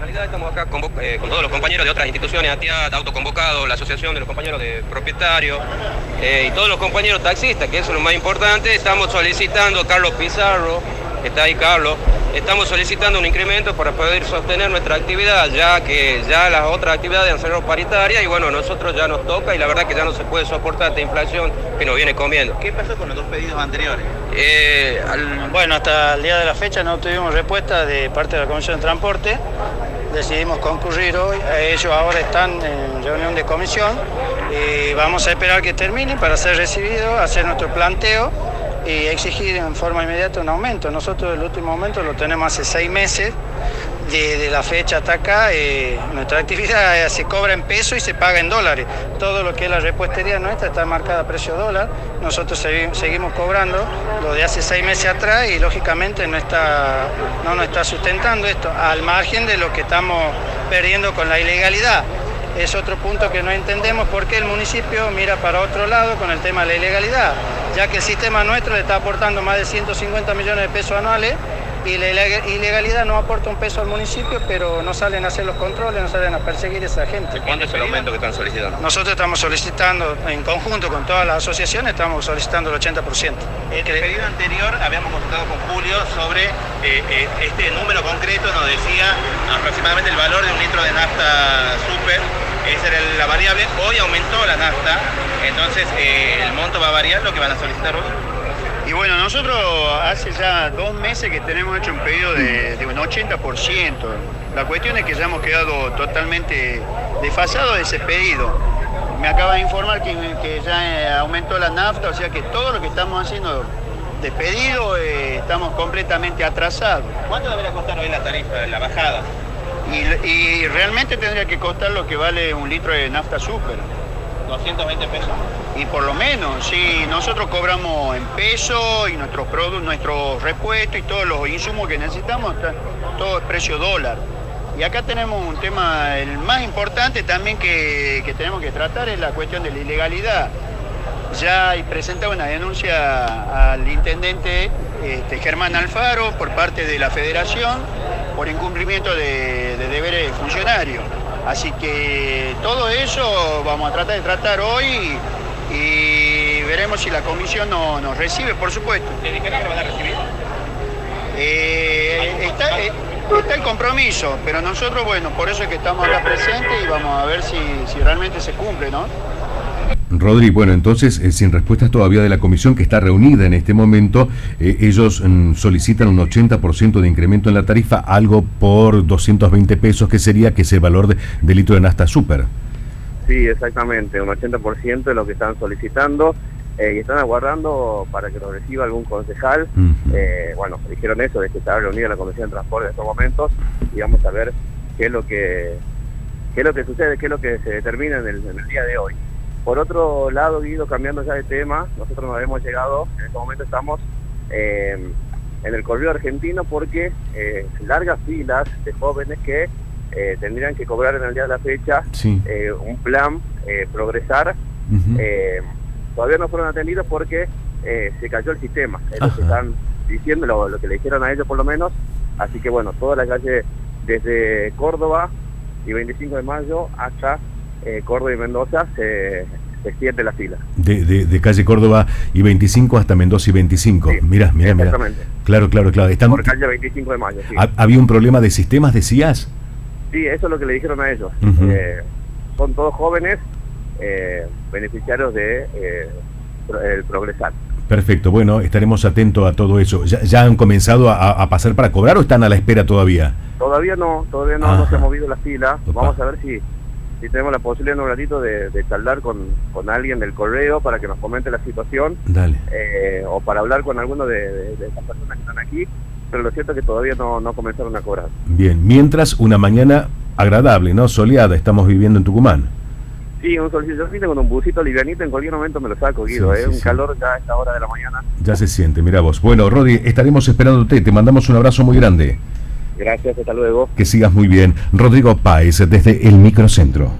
realidad estamos acá con todos los compañeros de otras instituciones, ATIAT, autoconvocados, la Asociación de los Compañeros de Propietarios y todos los compañeros taxistas, que eso es lo más importante. Estamos solicitando, Carlos Pizarro, que está ahí Carlos, estamos solicitando un incremento para poder sostener nuestra actividad, ya que ya las otras actividades han sido paritarias y bueno, nosotros ya nos toca y la verdad que ya no se puede soportar esta inflación que nos viene comiendo. ¿Qué pasó con los dos pedidos anteriores? Bueno, hasta el día de la fecha no tuvimos respuesta de parte de la Comisión de Transporte. Decidimos concurrir hoy, ellos ahora están en reunión de comisión y vamos a esperar que termine para ser recibidos, hacer nuestro planteo y exigir en forma inmediata un aumento. Nosotros el último aumento lo tenemos hace 6 meses, de la fecha hasta acá. Nuestra actividad se cobra en pesos y se paga en dólares. Todo lo que es la repuestería nuestra está marcada a precio dólar. Nosotros seguimos cobrando lo de hace 6 meses atrás y lógicamente no nos está sustentando esto, al margen de lo que estamos perdiendo con la ilegalidad. Es otro punto que no entendemos por qué el municipio mira para otro lado con el tema de la ilegalidad, ya que el sistema nuestro le está aportando más de 150 millones de pesos anuales y la ilegalidad no aporta un peso al municipio, pero no salen a hacer los controles, no salen a perseguir a esa gente. ¿Cuánto es el aumento que están solicitando? Nosotros estamos solicitando, en conjunto con todas las asociaciones, estamos solicitando el 80%. En el pedido anterior habíamos consultado con Julio sobre este número concreto, nos decía aproximadamente el valor de un litro de nafta super, esa era la variable. Hoy aumentó la nafta, entonces el monto va a variar, lo que van a solicitar hoy. Y bueno, nosotros hace ya 2 meses que tenemos hecho un pedido de un 80%. La cuestión es que ya hemos quedado totalmente desfasados de ese pedido. Me acaba de informar que ya aumentó la nafta, o sea que todo lo que estamos haciendo de pedido estamos completamente atrasados. ¿Cuánto debería costar hoy la tarifa, la bajada? Y realmente tendría que costar lo que vale un litro de nafta super. 220 pesos. Y por lo menos, si nosotros cobramos en pesos y nuestros productos, nuestros repuestos y todos los insumos que necesitamos, todo es precio dólar. Y acá tenemos un tema, el más importante también que tenemos que tratar es la cuestión de la ilegalidad. Ya he presentado una denuncia al intendente Germán Alfaro por parte de la Federación por incumplimiento de deberes de funcionario. Así que todo eso vamos a tratar de tratar hoy y veremos si la comisión nos recibe, por supuesto. ¿Te dijeron que van a recibir? Está el compromiso, pero nosotros, bueno, por eso es que estamos acá presentes y vamos a ver si realmente se cumple, ¿no? Rodri, bueno, entonces, sin respuestas todavía de la comisión que está reunida en este momento, ellos solicitan un 80% de incremento en la tarifa, algo por 220 pesos, que sería que es el valor de litro de nafta super. Sí, exactamente, un 80% es lo que están solicitando y están aguardando para que lo reciba algún concejal. Bueno, dijeron eso, de que estaba reunida la Comisión de Transporte en estos momentos y vamos a ver qué es lo que sucede, qué es lo que se determina en el día de hoy. Por otro lado, Guido, cambiando ya de tema, nosotros nos hemos llegado, en este momento estamos en el correo argentino porque largas filas de jóvenes que tendrían que cobrar en el día de la fecha un plan progresar. Todavía no fueron atendidos porque se cayó el sistema, es lo que están diciendo, lo que le dijeron a ellos por lo menos. Así que bueno, toda la calle desde Córdoba y 25 de mayo hasta Córdoba y Mendoza se extiende la fila. De calle Córdoba y 25 hasta Mendoza y 25. Sí, mira. Exactamente. Claro. Por calle 25 de mayo, sí. ¿Había un problema de sistemas, decías? Sí, eso es lo que le dijeron a ellos. Son todos jóvenes beneficiarios de el progresar. Perfecto, bueno, estaremos atentos a todo eso. ¿Ya han comenzado a pasar para cobrar o están a la espera todavía? Todavía no se ha movido la fila. Opa. Vamos a ver si tenemos la posibilidad en un ratito de charlar con alguien del correo para que nos comente la situación. Dale. O para hablar con alguno de estas personas que están aquí, pero lo cierto es que todavía no comenzaron a cobrar. Bien, mientras una mañana agradable, ¿no? Soleada, estamos viviendo en Tucumán. Sí, un solcito, yo vine con un busito livianito, en cualquier momento me lo saco, Guido, un calor ya a esta hora de la mañana. Ya se siente, mira vos. Bueno, Rodri, estaremos esperándote, te mandamos un abrazo muy grande. Gracias, hasta luego. Que sigas muy bien. Rodrigo Páez, desde el Microcentro.